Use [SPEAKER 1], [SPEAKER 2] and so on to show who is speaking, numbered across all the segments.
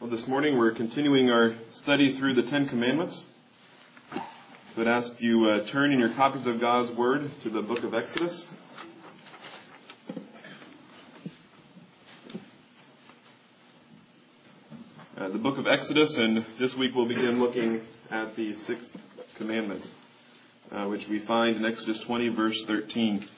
[SPEAKER 1] Well, this morning we're continuing our study through the Ten Commandments. So I'd ask you turn in your copies of God's Word to the book of Exodus. The book of Exodus, and this week we'll begin looking at the sixth commandment, which we find in Exodus 20, verse 13.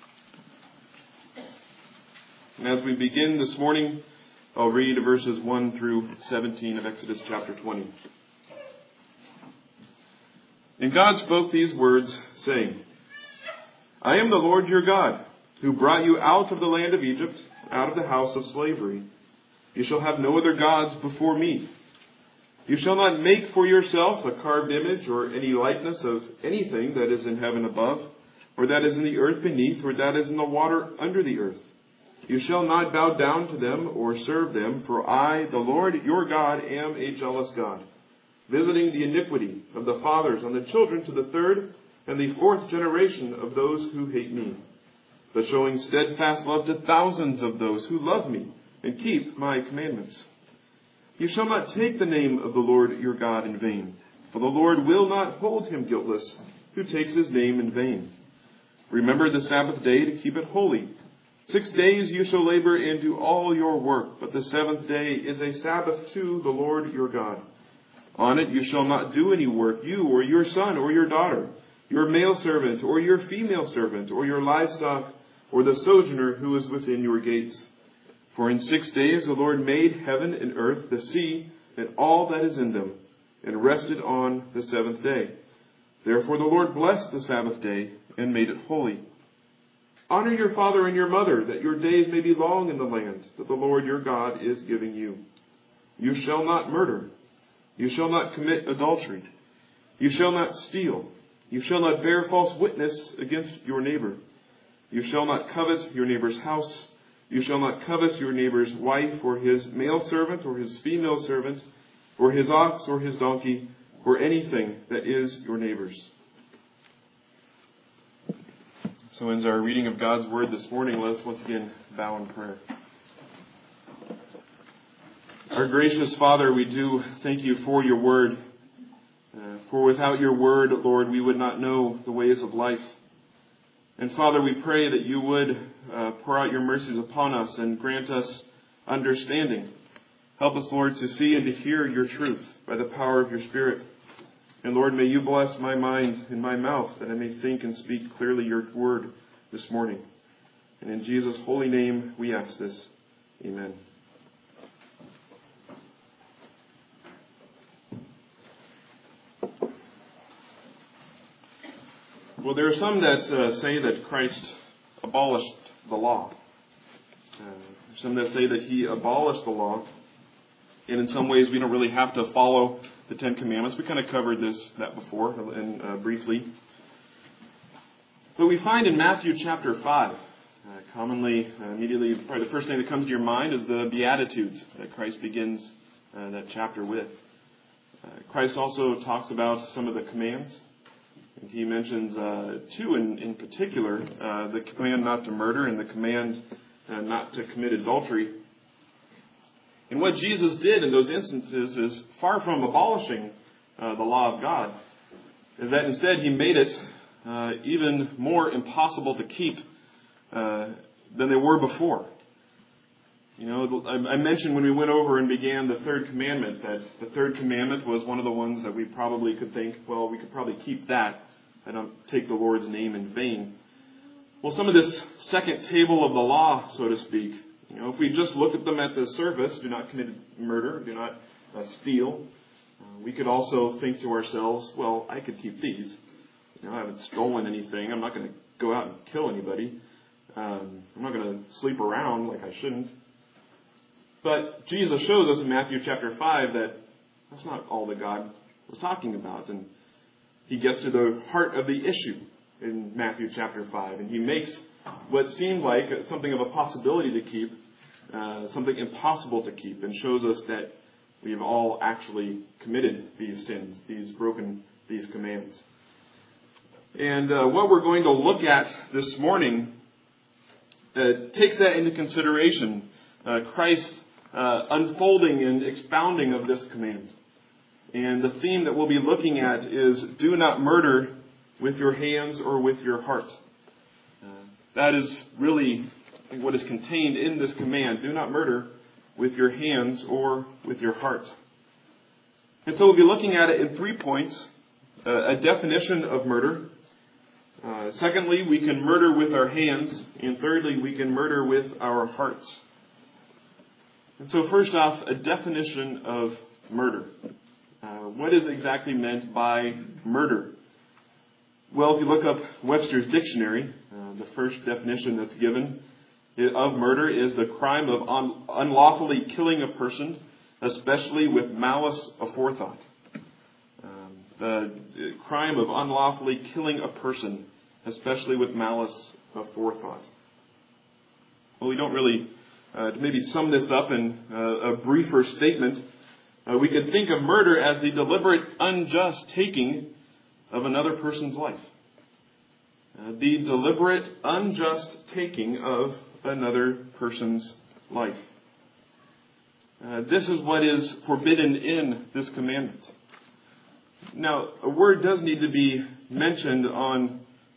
[SPEAKER 1] And as we begin this morning, I'll read verses 1 through 17 of Exodus chapter 20. And God spoke these words, saying, I am the Lord your God, who brought you out of the land of Egypt, out of the house of slavery. You shall have no other gods before me. You shall not make for yourself a carved image or any likeness of anything that is in heaven above, or that is in the earth beneath, or that is in the water under the earth. You shall not bow down to them or serve them, for I, the Lord your God, am a jealous God, visiting the iniquity of the fathers on the children to the third and the fourth generation of those who hate me, but showing steadfast love to thousands of those who love me and keep my commandments. You shall not take the name of the Lord your God in vain, for the Lord will not hold him guiltless who takes his name in vain. Remember the Sabbath day to keep it holy. 6 days you shall labor and do all your work, but the seventh day is a Sabbath to the Lord your God. On it you shall not do any work, you or your son or your daughter, your male servant or your female servant, or your livestock, or the sojourner who is within your gates. For in 6 days the Lord made heaven and earth, the sea, and all that is in them, and rested on the seventh day. Therefore the Lord blessed the Sabbath day and made it holy. Honor your father and your mother, that your days may be long in the land that the Lord your God is giving you. You shall not murder. You shall not commit adultery. You shall not steal. You shall not bear false witness against your neighbor. You shall not covet your neighbor's house. You shall not covet your neighbor's wife, or his male servant, or his female servant, or his ox, or his donkey, or anything that is your neighbor's. So in our reading of God's Word this morning, let us once again bow in prayer. Our gracious Father, we do thank you for your Word. For without your Word, Lord, we would not know the ways of life. And Father, we pray that you would pour out your mercies upon us and grant us understanding. Help us, Lord, to see and to hear your truth by the power of your Spirit. And Lord, may you bless my mind and my mouth, that I may think and speak clearly your word this morning. And in Jesus' holy name we ask this. Amen. Well, there are some that say that Christ abolished the law. Some that say that he abolished the law. And in some ways we don't really have to follow the Ten Commandments. We kind of covered that before and briefly. But we find in Matthew chapter 5, commonly, immediately, probably the first thing that comes to your mind is the Beatitudes that Christ begins that chapter with. Christ also talks about some of the commands. And he mentions two in particular, the command not to murder and the command not to commit adultery. And what Jesus did in those instances is far from abolishing the law of God, is that instead he made it even more impossible to keep than they were before. You know, I mentioned when we went over and began the third commandment that the third commandment was one of the ones that we probably could think, well, we could probably keep that and not take the Lord's name in vain. Well, some of this second table of the law, so to speak, you know, if we just look at them at the surface, do not commit murder, do not steal, we could also think to ourselves, well, I could keep these. You know, I haven't stolen anything. I'm not going to go out and kill anybody. I'm not going to sleep around like I shouldn't. But Jesus shows us in Matthew chapter 5 that that's not all that God was talking about. And he gets to the heart of the issue in Matthew chapter 5. And he makes what seemed like something of a possibility to keep, something impossible to keep, and shows us that we've all actually committed these sins, broken these commands. And what we're going to look at this morning takes that into consideration. Christ unfolding and expounding of this command. And the theme that we'll be looking at is do not murder with your hands or with your heart. That is really what is contained in this command. Do not murder with your hands or with your heart. And so we'll be looking at it in 3 points. A definition of murder. Secondly, we can murder with our hands. And thirdly, we can murder with our hearts. And so first off, a definition of murder. What is exactly meant by murder? Well, if you look up Webster's dictionary, the first definition that's given of murder is the crime of unlawfully killing a person, especially with malice aforethought. The crime of unlawfully killing a person, especially with malice aforethought. Well, we don't really, to maybe sum this up in a briefer statement, we could think of murder as the deliberate, unjust taking of another person's life. The deliberate, unjust taking of another person's life. This is what is forbidden in this commandment. Now, a word does need to be mentioned on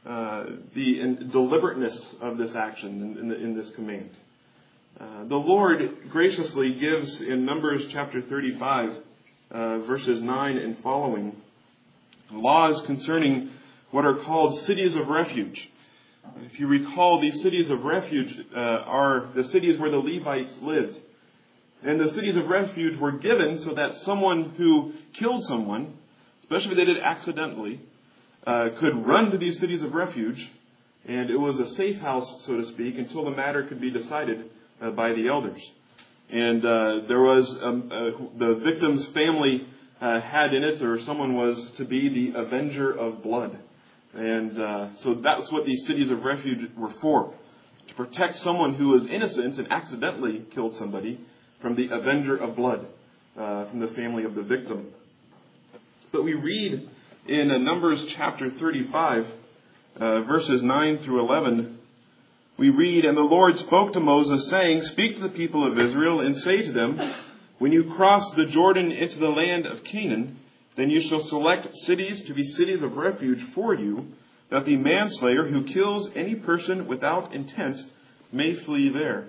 [SPEAKER 1] the deliberateness of this action in this command. The Lord graciously gives in Numbers chapter 35, verses 9 and following, laws concerning what are called cities of refuge. If you recall, these cities of refuge are the cities where the Levites lived. And the cities of refuge were given so that someone who killed someone, especially if they did it accidentally, could run to these cities of refuge. And it was a safe house, so to speak, until the matter could be decided by the elders. And there was the victim's family had in it, or someone was to be the avenger of blood. And so that's what these cities of refuge were for, to protect someone who was innocent and accidentally killed somebody from the avenger of blood, from the family of the victim. But we read in Numbers chapter 35, verses 9 through 11, we read, "And the Lord spoke to Moses, saying, Speak to the people of Israel, and say to them, When you cross the Jordan into the land of Canaan, then you shall select cities to be cities of refuge for you, that the manslayer who kills any person without intent may flee there."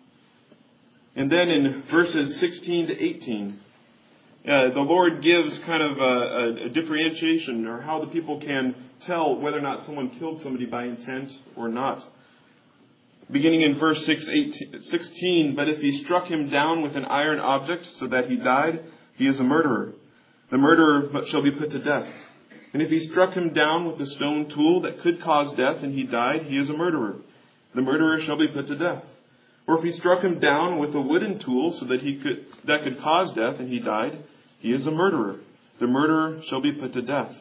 [SPEAKER 1] And then in verses 16 to 18, the Lord gives kind of a differentiation, or how the people can tell whether or not someone killed somebody by intent or not. Beginning in verse 16, "But if he struck him down with an iron object so that he died, he is a murderer. The murderer shall be put to death. And if he struck him down with a stone tool that could cause death and he died, he is a murderer. The murderer shall be put to death. Or if he struck him down with a wooden tool so that that could cause death and he died, he is a murderer. The murderer shall be put to death."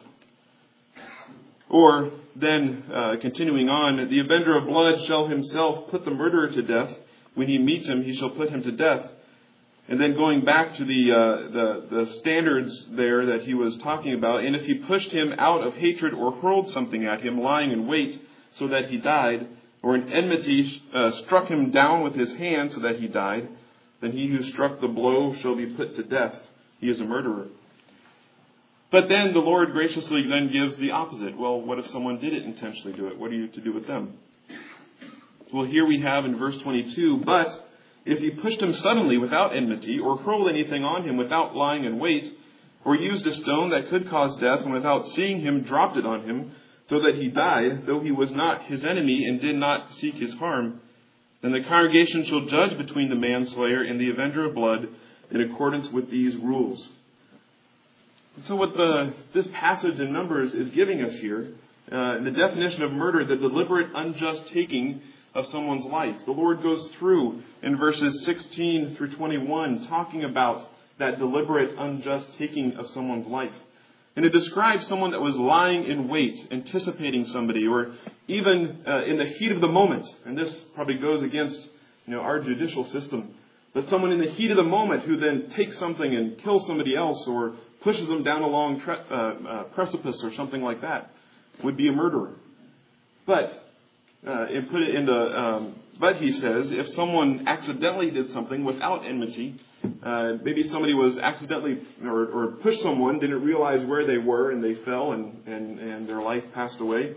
[SPEAKER 1] Or then, continuing on, "The avenger of blood shall himself put the murderer to death. When he meets him, he shall put him to death." And then going back to the standards there that he was talking about, "And if he pushed him out of hatred or hurled something at him, lying in wait so that he died, or in enmity struck him down with his hand so that he died, then he who struck the blow shall be put to death. He is a murderer." But then the Lord graciously then gives the opposite. Well, what if someone didn't intentionally do it? What are you to do with them? Well, here we have in verse 22, "But if he pushed him suddenly without enmity, or hurled anything on him without lying in wait, or used a stone that could cause death, and without seeing him dropped it on him, so that he died, though he was not his enemy and did not seek his harm, then the congregation shall judge between the manslayer and the avenger of blood in accordance with these rules." And so what this passage in Numbers is giving us here, the definition of murder, the deliberate, unjust taking of someone's life. The Lord goes through in verses 16 through 21 talking about that deliberate, unjust taking of someone's life. And it describes someone that was lying in wait, anticipating somebody, or even in the heat of the moment. And this probably goes against our judicial system. But someone in the heat of the moment who then takes something and kills somebody else, or pushes them down a long precipice or something like that, would be a murderer. But and put it into But he says, if someone accidentally did something without enmity, maybe somebody was accidentally or pushed someone, didn't realize where they were, and they fell and their life passed away.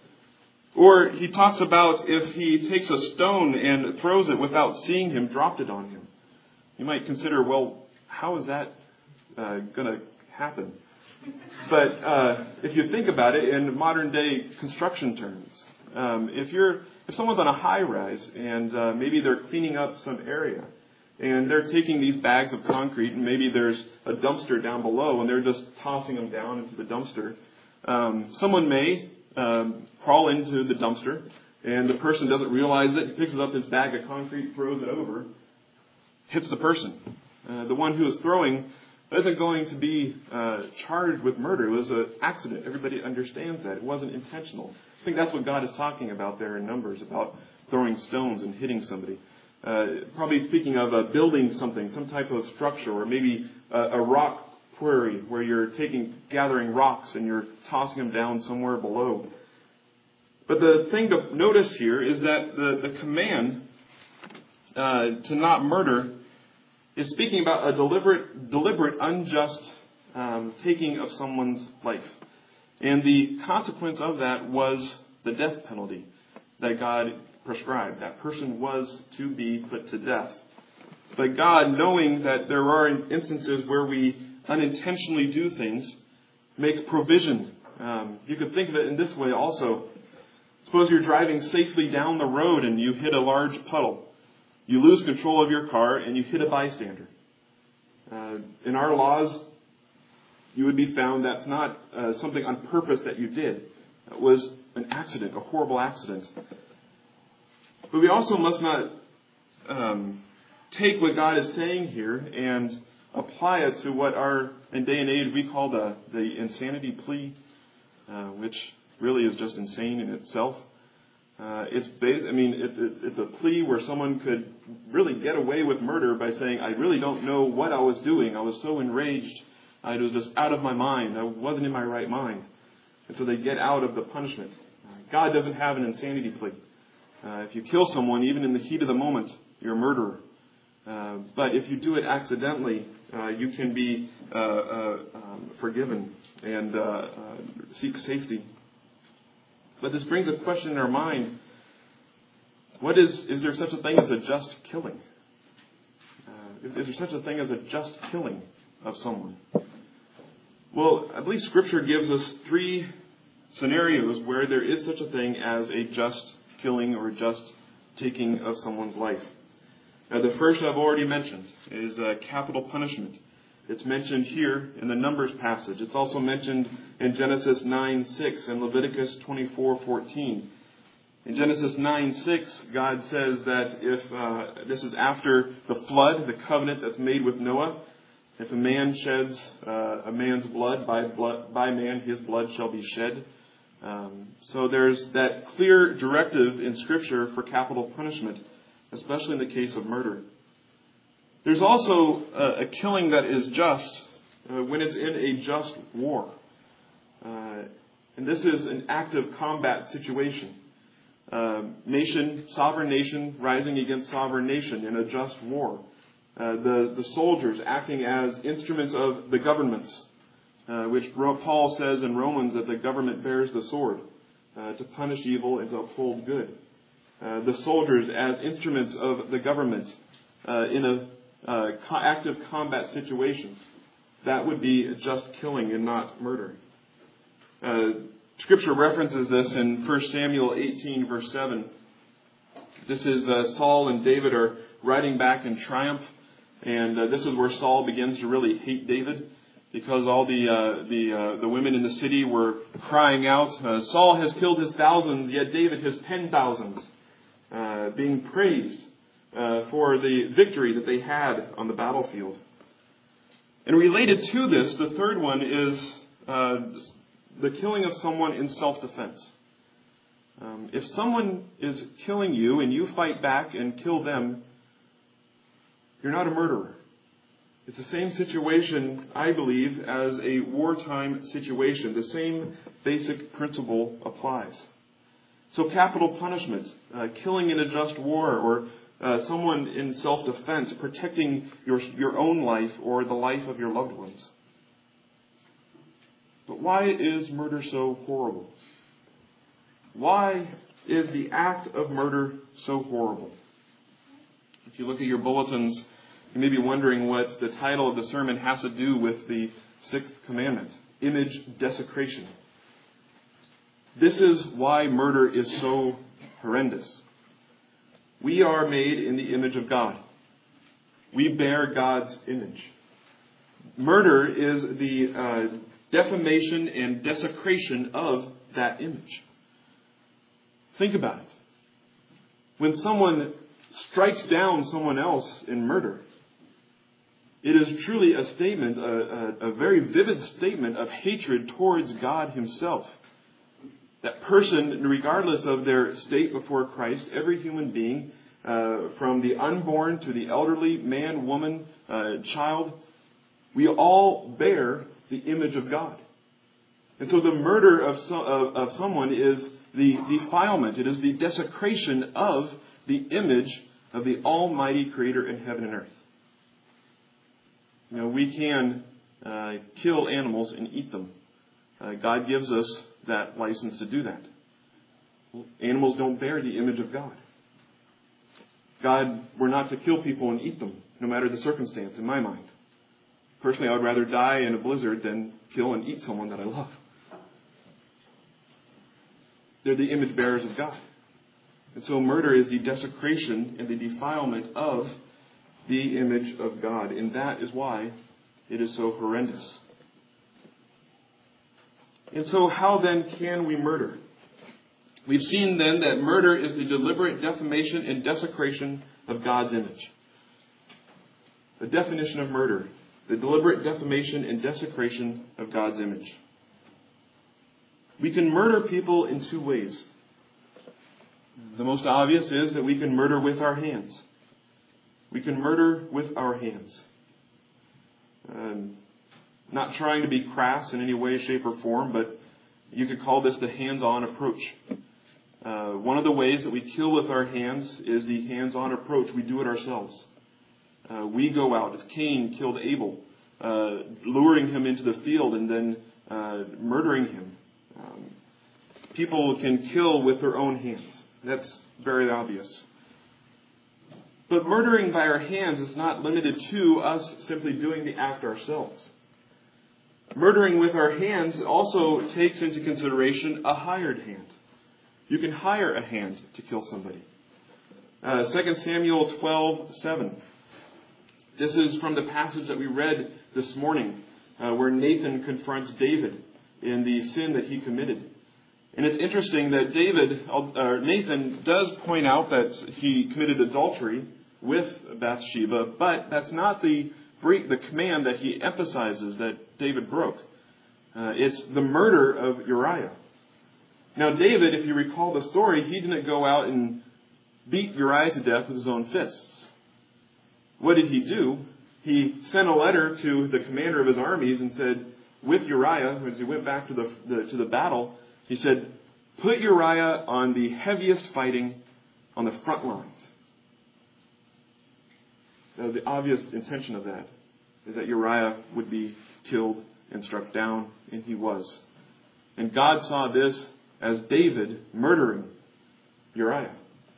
[SPEAKER 1] Or he talks about if he takes a stone and throws it without seeing him, dropped it on him. You might consider, well, how is that going to happen? But if you think about it in modern day construction terms, if someone's on a high rise and maybe they're cleaning up some area and they're taking these bags of concrete and maybe there's a dumpster down below and they're just tossing them down into the dumpster, someone may crawl into the dumpster and the person doesn't realize it, picks up his bag of concrete, throws it over, hits the person. The one who is throwing isn't going to be charged with murder. It was an accident. Everybody understands that. It wasn't intentional. I think that's what God is talking about there in Numbers, about throwing stones and hitting somebody. Probably speaking of building something, some type of structure, or maybe a rock quarry where you're gathering rocks and you're tossing them down somewhere below. But the thing to notice here is that the command to not murder is speaking about a deliberate, unjust taking of someone's life. And the consequence of that was the death penalty that God prescribed. That person was to be put to death. But God, knowing that there are instances where we unintentionally do things, makes provision. You could think of it in this way also. Suppose you're driving safely down the road and you hit a large puddle. You lose control of your car and you hit a bystander. In our laws, you would be found that's not something on purpose that you did. It was an accident, a horrible accident. But we also must not take what God is saying here and apply it to what in day and age we call the insanity plea, which really is just insane in itself. It's a plea where someone could really get away with murder by saying, I really don't know what I was doing. I was so enraged. I was just out of my mind. I wasn't in my right mind. And so they get out of the punishment. God doesn't have an insanity plea. If you kill someone, even in the heat of the moment, you're a murderer. But if you do it accidentally, you can be forgiven and seek safety. But this brings a question in our mind. Is there such a thing as a just killing? Is there such a thing as a just killing of someone? Well, I believe Scripture gives us 3 scenarios where there is such a thing as a just killing or just taking of someone's life. Now, the first I've already mentioned is capital punishment. It's mentioned here in the Numbers passage. It's also mentioned in Genesis 9:6 and Leviticus 24:14. In Genesis 9:6, God says that if this is after the flood, the covenant that's made with Noah, if a man sheds a man's blood, by man his blood shall be shed. So there's that clear directive in Scripture for capital punishment, especially in the case of murder. There's also a killing that is just when it's in a just war. And this is an active combat situation. Sovereign nation rising against sovereign nation in a just war. The soldiers acting as instruments of the governments, which Paul says in Romans that the government bears the sword to punish evil and to uphold good. The soldiers as instruments of the government in a active combat situation. That would be just killing and not murder. Scripture references this in 1 Samuel 18, verse 7. This is Saul and David are riding back in triumph, and this is where Saul begins to really hate David, because all the women in the city were crying out, Saul has killed his thousands, yet David his 10,000s, being praised for the victory that they had on the battlefield. And related to this, the third one is the killing of someone in self-defense. If someone is killing you and you fight back and kill them, you're not a murderer. It's the same situation, I believe, as a wartime situation. The same basic principle applies. So capital punishment, killing in a just war, or someone in self-defense, protecting your own life or the life of your loved ones. But why is murder so horrible? Why is the act of murder so horrible? If you look at your bulletins, you may be wondering what the title of the sermon has to do with the sixth commandment, image desecration. This is why murder is so horrendous. We are made in the image of God. We bear God's image. Murder is the defamation and desecration of that image. Think about it. When someone strikes down someone else in murder, it is truly a statement, a very vivid statement of hatred towards God Himself. That person, regardless of their state before Christ, every human being, from the unborn to the elderly, man, woman, child, we all bear the image of God. And so the murder of someone is the defilement. It is the desecration of the image of the Almighty Creator in heaven and earth. You know, we can kill animals and eat them. God gives us that license to do that. Animals don't bear the image of God. We're not to kill people and eat them, no matter the circumstance, in my mind. Personally, I would rather die in a blizzard than kill and eat someone that I love. They're the image bearers of God. And so murder is the desecration and the defilement of the image of God. And that is why it is so horrendous. And so how then can we murder? We've seen then that murder is the deliberate defamation and desecration of God's image. The definition of murder: the deliberate defamation and desecration of God's image. We can murder people in two ways. The most obvious is that we can murder with our hands. We can murder with our hands. Not trying to be crass in any way, shape, or form, but you could call this the hands-on approach. One of the ways that we kill with our hands is the hands-on approach. We do it ourselves. We go out, as Cain killed Abel, luring him into the field and then murdering him. People can kill with their own hands. That's very obvious. But murdering by our hands is not limited to us simply doing the act ourselves. Murdering with our hands also takes into consideration a hired hand. You can hire a hand to kill somebody. 2 Samuel 12:7. This is from the passage that we read this morning, where Nathan confronts David in the sin that he committed. And it's interesting that Nathan does point out that he committed adultery with Bathsheba, but that's not the command that he emphasizes that David broke. It's the murder of Uriah. Now, David, if you recall the story, he didn't go out and beat Uriah to death with his own fists. What did he do? He sent a letter to the commander of his armies and said, with Uriah, as he went back to the battle, he said, put Uriah on the heaviest fighting on the front lines. That was the obvious intention of that, is that Uriah would be killed and struck down, and he was. And God saw this as David murdering Uriah.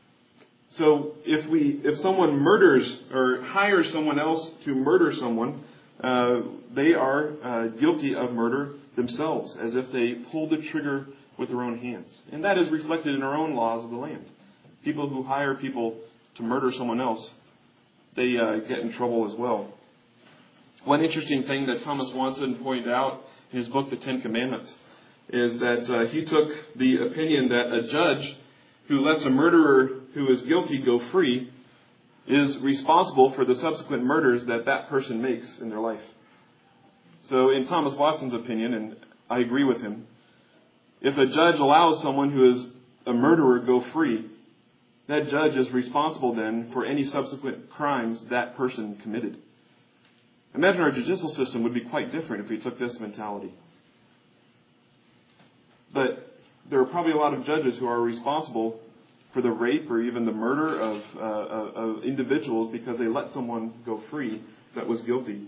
[SPEAKER 1] So if someone murders or hires someone else to murder someone, they are guilty of murder themselves, as if they pulled the trigger with their own hands. And that is reflected in our own laws of the land. People who hire people to murder someone else, they get in trouble as well. One interesting thing that Thomas Watson pointed out in his book, The Ten Commandments, is that he took the opinion that a judge who lets a murderer who is guilty go free is responsible for the subsequent murders that person makes in their life. So in Thomas Watson's opinion, and I agree with him, if a judge allows someone who is a murderer go free, that judge is responsible then for any subsequent crimes that person committed. Imagine our judicial system would be quite different if we took this mentality. But there are probably a lot of judges who are responsible for the rape or even the murder of individuals because they let someone go free that was guilty.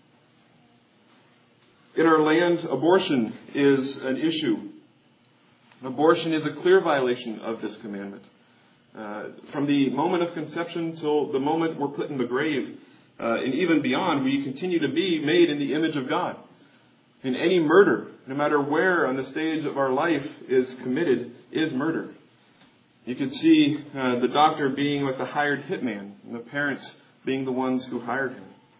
[SPEAKER 1] In our land, abortion is an issue. Abortion is a clear violation of this commandment. From the moment of conception till the moment we're put in the grave, and even beyond, we continue to be made in the image of God. And any murder, no matter where on the stage of our life is committed, is murder. You could see the doctor being like the hired hitman, and the parents being the ones who hired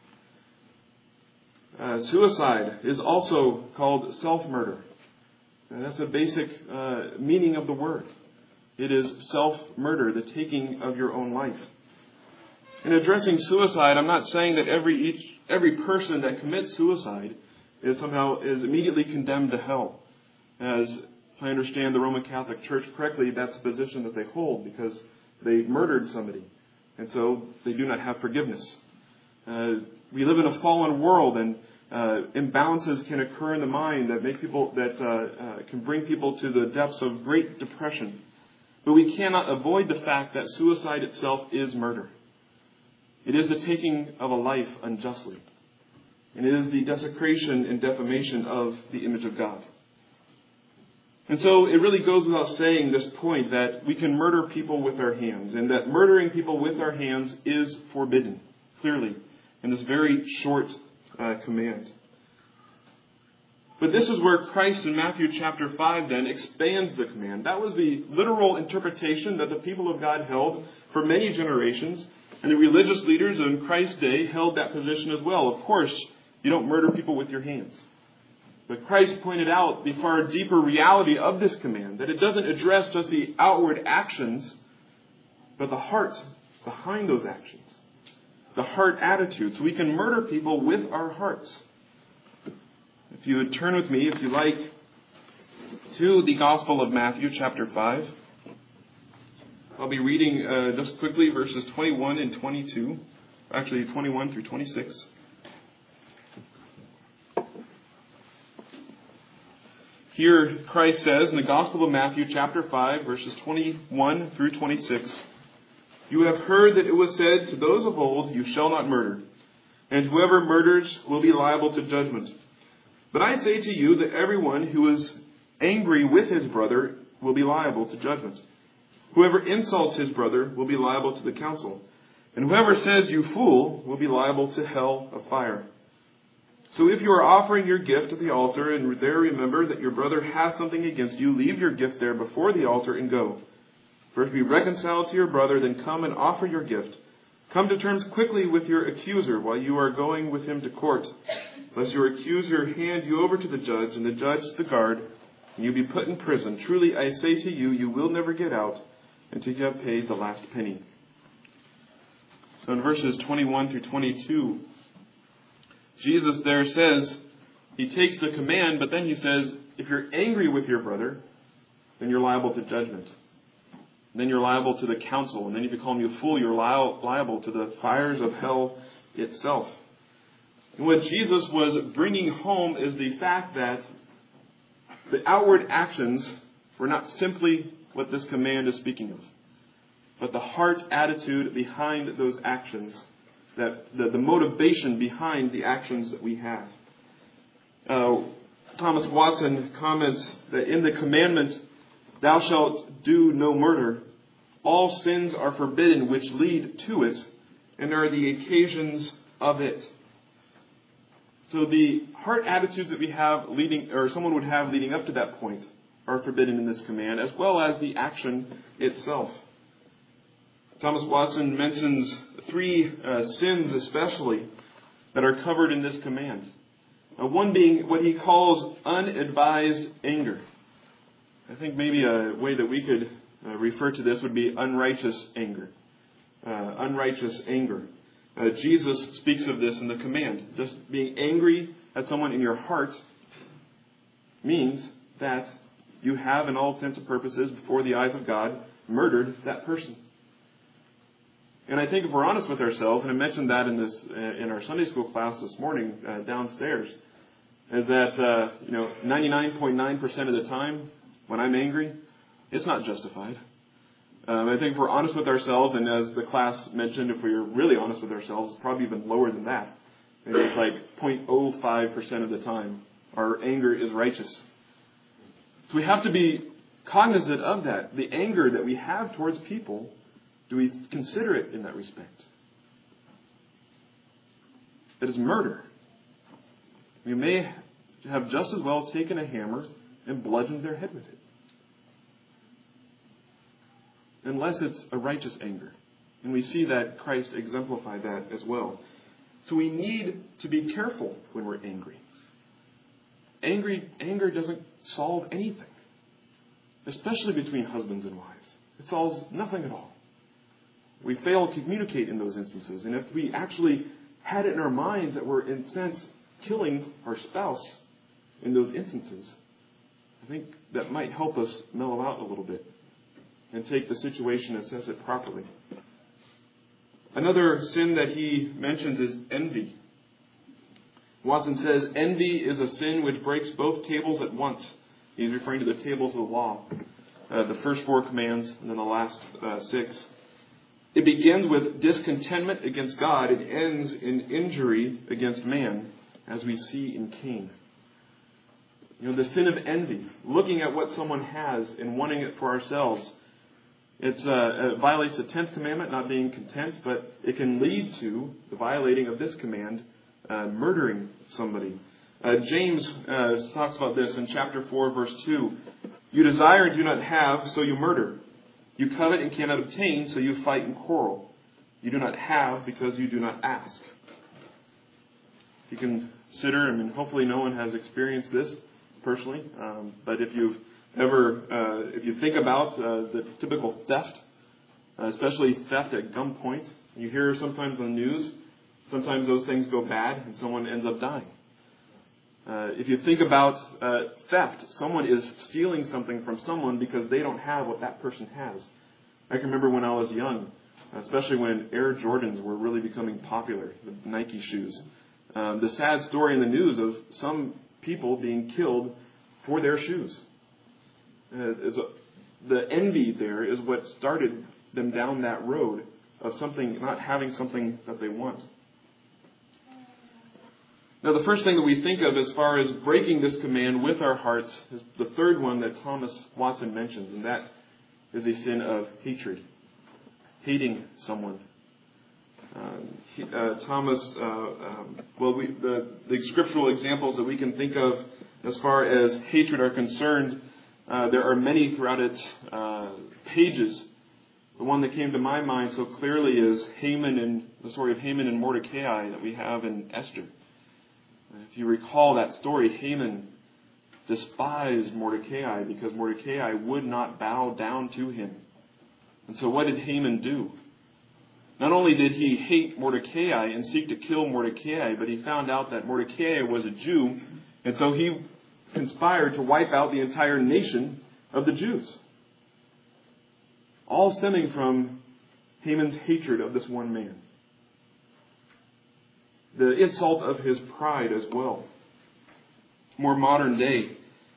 [SPEAKER 1] him. Suicide is also called self-murder. And that's a basic meaning of the word. It is self-murder, the taking of your own life. In addressing suicide, I'm not saying that every person that commits suicide is immediately condemned to hell. As if I understand the Roman Catholic Church correctly, that's the position that they hold because they murdered somebody. And so they do not have forgiveness. We live in a fallen world, and imbalances can occur in the mind that can bring people to the depths of great depression. But we cannot avoid the fact that suicide itself is murder. It is the taking of a life unjustly. And it is the desecration and defamation of the image of God. And so it really goes without saying this point that we can murder people with our hands, and that murdering people with our hands is forbidden, clearly, in this very short command. But this is where Christ in Matthew chapter 5 then expands the command. That was the literal interpretation that the people of God held for many generations. And the religious leaders in Christ's day held that position as well. Of course, you don't murder people with your hands. But Christ pointed out the far deeper reality of this command, that it doesn't address just the outward actions, but the heart behind those actions. The heart attitude. So we can murder people with our hearts. If you would turn with me, if you like, to the Gospel of Matthew chapter 5. I'll be reading just quickly verses 21 and 22. Actually, 21 through 26. Here, Christ says in the Gospel of Matthew chapter 5, verses 21 through 26, "You have heard that it was said to those of old, 'You shall not murder,' and whoever murders will be liable to judgment. But I say to you that everyone who is angry with his brother will be liable to judgment. Whoever insults his brother will be liable to the council. And whoever says, 'You fool,' will be liable to hell of fire. So if you are offering your gift at the altar and there remember that your brother has something against you, leave your gift there before the altar and go. First be reconciled to your brother, then come and offer your gift. Come to terms quickly with your accuser while you are going with him to court, lest your accuser hand you over to the judge and the judge to the guard, and you be put in prison. Truly I say to you, you will never get out until you have paid the last penny." So in verses 21 through 22, Jesus there says, he takes the command, but then he says, if you're angry with your brother, then you're liable to judgment. Then you're liable to the council. And then if you call him a fool, you're liable to the fires of hell itself. And what Jesus was bringing home is the fact that the outward actions were not simply what this command is speaking of, but the heart attitude behind those actions, that the motivation behind the actions that we have. Thomas Watson comments that in the commandment, "Thou shalt do no murder," all sins are forbidden which lead to it and are the occasions of it. So the heart attitudes that we have someone would have leading up to that point are forbidden in this command, as well as the action itself. Thomas Watson mentions 3 sins especially that are covered in this command. One being what he calls unadvised anger. I think maybe a way that we could refer to this would be unrighteous anger. Unrighteous anger. Jesus speaks of this in the command. Just being angry at someone in your heart means that you have, in all intents and purposes, before the eyes of God, murdered that person. And I think if we're honest with ourselves, and I mentioned that in our Sunday school class this morning downstairs, is that 99.9% of the time when I'm angry, it's not justified. I think if we're honest with ourselves, and as the class mentioned, if we're really honest with ourselves, it's probably even lower than that. Maybe it's like 0.05% of the time our anger is righteous. So we have to be cognizant of that. The anger that we have towards people, do we consider it in that respect? It is murder. We may have just as well taken a hammer and bludgeoned their head with it. Unless it's a righteous anger. And we see that Christ exemplified that as well. So we need to be careful when we're angry. Anger doesn't solve anything. Especially between husbands and wives. It solves nothing at all. We fail to communicate in those instances. And if we actually had it in our minds that we're, in a sense, killing our spouse in those instances, I think that might help us mellow out a little bit and take the situation and assess it properly. Another sin that he mentions is envy. Watson says, envy is a sin which breaks both tables at once. He's referring to the tables of the law. The first 4 commands and then the last 6. It begins with discontentment against God. It ends in injury against man, as we see in Cain. The sin of envy, looking at what someone has and wanting it for ourselves. It violates the 10th commandment, not being content, but it can lead to the violating of this command, murdering somebody. James talks about this in chapter 4, verse 2. You desire and do not have, so you murder. You covet and cannot obtain, so you fight and quarrel. You do not have because you do not ask. You can consider, hopefully no one has experienced this personally, but if you think about the typical theft, especially theft at gunpoint, you hear sometimes on the news, sometimes those things go bad and someone ends up dying. If you think about theft, someone is stealing something from someone because they don't have what that person has. I can remember when I was young, especially when Air Jordans were really becoming popular, the Nike shoes. The sad story in the news of some people being killed for their shoes. The envy there is what started them down that road of not having something that they want. Now, the first thing that we think of as far as breaking this command with our hearts is the third one that Thomas Watson mentions, and that is a sin of hatred. Hating someone. The scriptural examples that we can think of as far as hatred are concerned, there are many throughout its pages. The one that came to my mind so clearly is the story of Haman and Mordecai that we have in Esther. If you recall that story, Haman despised Mordecai because Mordecai would not bow down to him. And so what did Haman do? Not only did he hate Mordecai and seek to kill Mordecai, but he found out that Mordecai was a Jew, and so he conspired to wipe out the entire nation of the Jews. All stemming from Haman's hatred of this one man. The insult of his pride as well. More modern day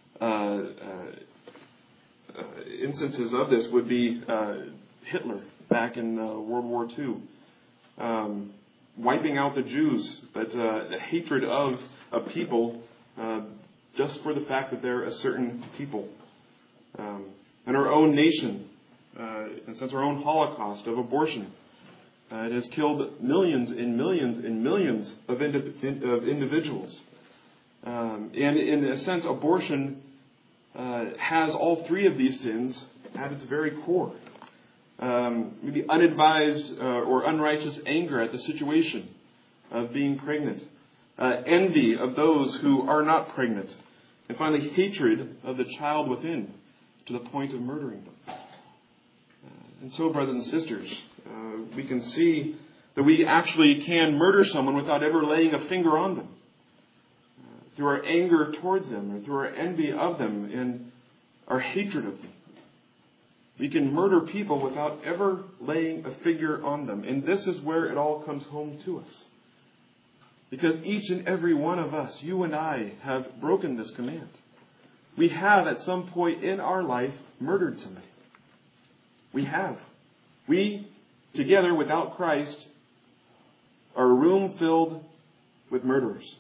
[SPEAKER 1] instances of this would be Hitler back in World War II. Wiping out the Jews, but the hatred of a people just for the fact that they're a certain people. And our own nation, in a sense, our own Holocaust of abortion. It has killed millions and millions and millions of individuals. And in a sense, abortion has all 3 of these sins at its very core. Maybe unadvised or unrighteous anger at the situation of being pregnant. Envy of those who are not pregnant. And finally, hatred of the child within to the point of murdering them. And so, brothers and sisters, we can see that we actually can murder someone without ever laying a finger on them. Through our anger towards them, or through our envy of them, and our hatred of them. We can murder people without ever laying a finger on them. And this is where it all comes home to us. Because each and every one of us, you and I, have broken this command. We have at some point in our life murdered somebody. We have. We, together without Christ, are a room filled with murderers.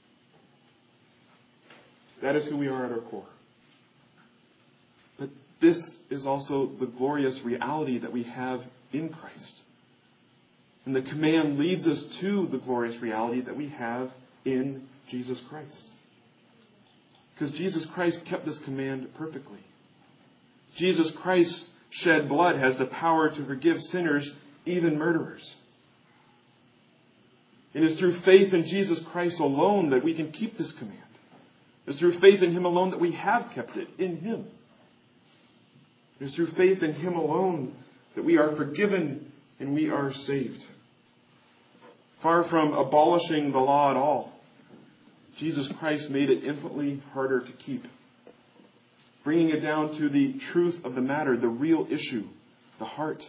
[SPEAKER 1] That is who we are at our core. But this is also the glorious reality that we have in Christ. And the command leads us to the glorious reality that we have in Jesus Christ. Because Jesus Christ kept this command perfectly. Jesus Christ's shed blood has the power to forgive sinners, even murderers. It is through faith in Jesus Christ alone that we can keep this command. It is through faith in Him alone that we have kept it, in Him. It is through faith in Him alone that we are forgiven and we are saved. Far from abolishing the law at all, Jesus Christ made it infinitely harder to keep. Bringing it down to the truth of the matter, the real issue, the heart.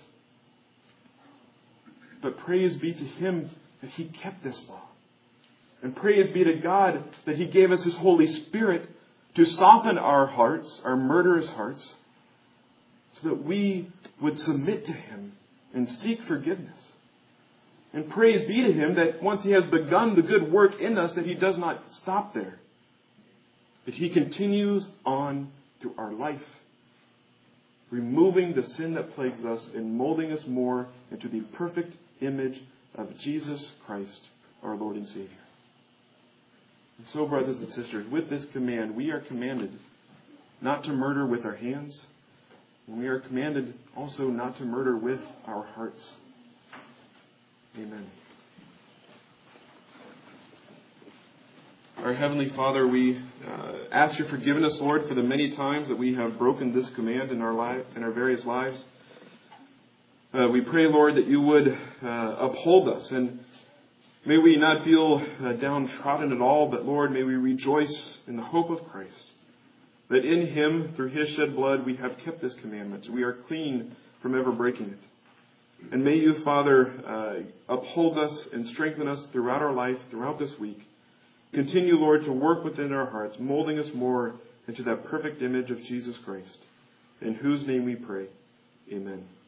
[SPEAKER 1] But praise be to Him that He kept this law. And praise be to God that He gave us His Holy Spirit to soften our hearts, our murderous hearts, so that we would submit to Him and seek forgiveness. And praise be to Him that once He has begun the good work in us, that He does not stop there. That He continues on through our life, removing the sin that plagues us and molding us more into the perfect image of Jesus Christ, our Lord and Savior. And so, brothers and sisters, with this command, we are commanded not to murder with our hands, and we are commanded also not to murder with our hearts. Amen. Our Heavenly Father, we ask your forgiveness, Lord, for the many times that we have broken this command in our various lives. We pray, Lord, that you would uphold us, and may we not feel downtrodden at all, but Lord, may we rejoice in the hope of Christ, that in Him, through His shed blood, we have kept this commandment. We are clean from ever breaking it. And may you, Father, uphold us and strengthen us throughout our life, throughout this week. Continue, Lord, to work within our hearts, molding us more into that perfect image of Jesus Christ, in whose name we pray. Amen.